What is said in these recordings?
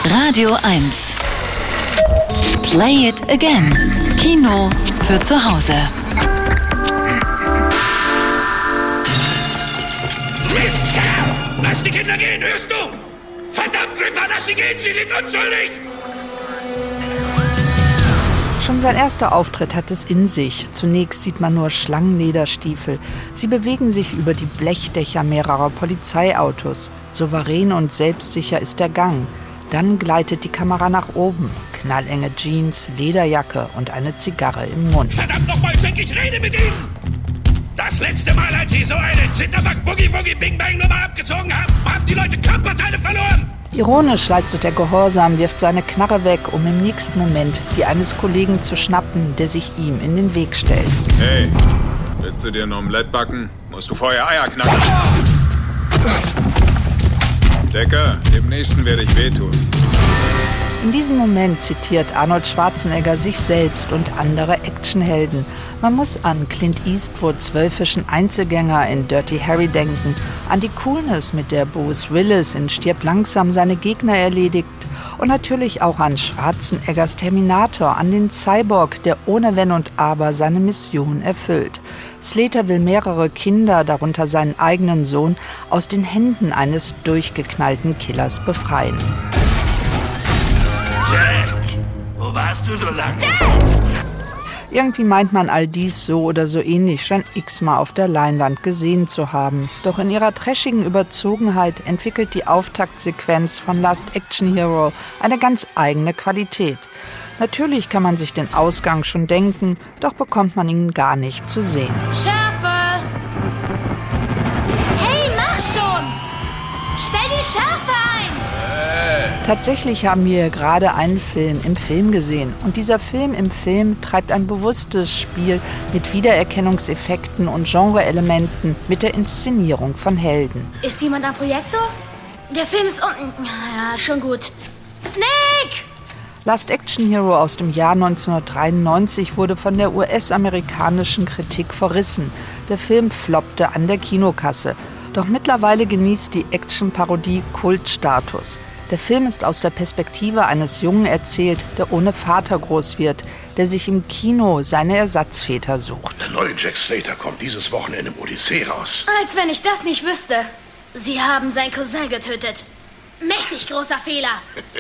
Radio 1. Play it again. Kino für zu Hause. Mist! Lass die Kinder gehen, hörst du? Verdammt, Ripper, lass sie gehen, sie sind unschuldig! Schon sein erster Auftritt hat es in sich. Zunächst sieht man nur Schlangenlederstiefel. Sie bewegen sich über die Blechdächer mehrerer Polizeiautos. Souverän und selbstsicher ist der Gang. Dann gleitet die Kamera nach oben. Knallenge Jeans, Lederjacke und eine Zigarre im Mund. Verdammt nochmal, Jack, ich rede mit Ihnen! Das letzte Mal, als Sie so eine Zitterbug-Boogie-Woogie-Bing-Bang-Nummer abgezogen haben, haben die Leute Körperteile verloren! Ironisch leistet er Gehorsam, wirft seine Knarre weg, um im nächsten Moment die eines Kollegen zu schnappen, der sich ihm in den Weg stellt. Hey, willst du dir ein Omelett backen? Musst du vorher Eier knacken. Decker, dem Nächsten werde ich wehtun. In diesem Moment zitiert Arnold Schwarzenegger sich selbst und andere Actionhelden. Man muss an Clint Eastwoods wölfischen Einzelgänger in Dirty Harry denken, an die Coolness, mit der Bruce Willis in Stirb langsam seine Gegner erledigt und natürlich auch an Schwarzeneggers Terminator, an den Cyborg, der ohne Wenn und Aber seine Mission erfüllt. Slater will mehrere Kinder, darunter seinen eigenen Sohn, aus den Händen eines durchgeknallten Killers befreien. Jack, wo warst du so lange? Irgendwie meint man all dies so oder so ähnlich schon x-mal auf der Leinwand gesehen zu haben. Doch in ihrer trashigen Überzogenheit entwickelt die Auftaktsequenz von Last Action Hero eine ganz eigene Qualität. Natürlich kann man sich den Ausgang schon denken, doch bekommt man ihn gar nicht zu sehen. Schärfe! Hey, mach schon! Stell die Schärfe ein! Tatsächlich haben wir gerade einen Film im Film gesehen. Und dieser Film im Film treibt ein bewusstes Spiel mit Wiedererkennungseffekten und Genreelementen mit der Inszenierung von Helden. Ist jemand am Projektor? Der Film ist unten. Ja, schon gut. Nick! Last Action Hero aus dem Jahr 1993 wurde von der US-amerikanischen Kritik verrissen. Der Film floppte an der Kinokasse. Doch mittlerweile genießt die Action-Parodie Kultstatus. Der Film ist aus der Perspektive eines Jungen erzählt, der ohne Vater groß wird, der sich im Kino seine Ersatzväter sucht. Der neue Jack Slater kommt dieses Wochenende im Odyssee raus. Als wenn ich das nicht wüsste. Sie haben seinen Cousin getötet. Mächtig großer Fehler.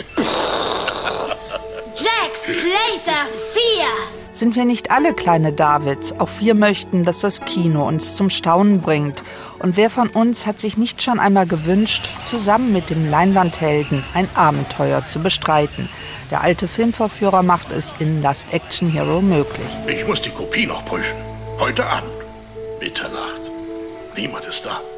Jack Slater 4. Sind wir nicht alle kleine Davids? Auch wir möchten, dass das Kino uns zum Staunen bringt. Und wer von uns hat sich nicht schon einmal gewünscht, zusammen mit dem Leinwandhelden ein Abenteuer zu bestreiten? Der alte Filmverführer macht es in Last Action Hero möglich. Ich muss die Kopie noch prüfen. Heute Abend. Mitternacht. Niemand ist da.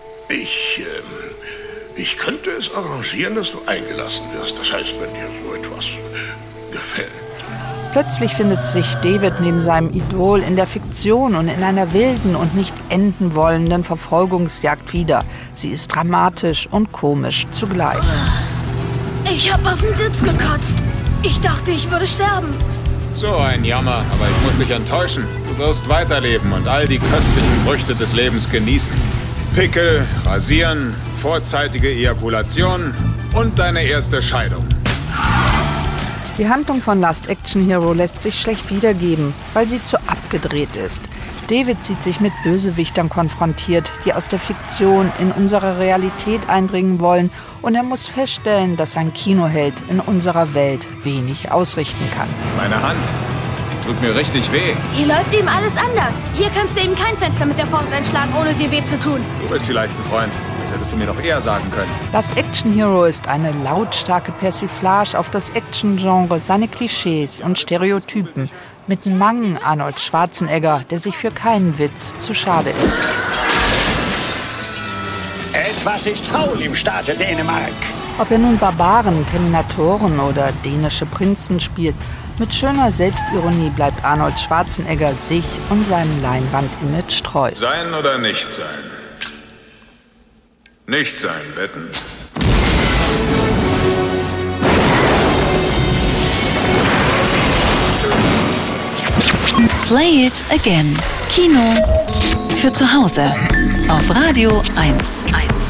Ich könnte es arrangieren, dass du eingelassen wirst. Das heißt, wenn dir so etwas gefällt. Plötzlich findet sich David neben seinem Idol in der Fiktion und in einer wilden und nicht enden wollenden Verfolgungsjagd wieder. Sie ist dramatisch und komisch zugleich. Ich hab auf den Sitz gekotzt. Ich dachte, ich würde sterben. So ein Jammer, aber ich muss dich enttäuschen. Du wirst weiterleben und all die köstlichen Früchte des Lebens genießen. Pickel, Rasieren, vorzeitige Ejakulation und deine erste Scheidung. Die Handlung von Last Action Hero lässt sich schlecht wiedergeben, weil sie zu abgedreht ist. David sieht sich mit Bösewichtern konfrontiert, die aus der Fiktion in unsere Realität eindringen wollen, und er muss feststellen, dass ein Kinoheld in unserer Welt wenig ausrichten kann. Meine Hand, sie tut mir richtig weh. Hier läuft eben alles anders. Hier kannst du eben kein Fenster mit der Faust einschlagen, ohne dir weh zu tun. Du bist vielleicht ein Freund. Das hättest du mir doch eher sagen können. Last Action Hero ist eine lautstarke Persiflage auf das Action-Genre, seine Klischees und Stereotypen. Mit Mangen Arnold Schwarzenegger, der sich für keinen Witz zu schade ist. Etwas ist faul im Staate Dänemark. Ob er nun Barbaren, Terminatoren oder dänische Prinzen spielt, mit schöner Selbstironie bleibt Arnold Schwarzenegger sich und seinem Leinwand-Image treu. Sein oder nicht sein? Nicht sein, wetten. Play it again. Kino für zu Hause auf Radio 1.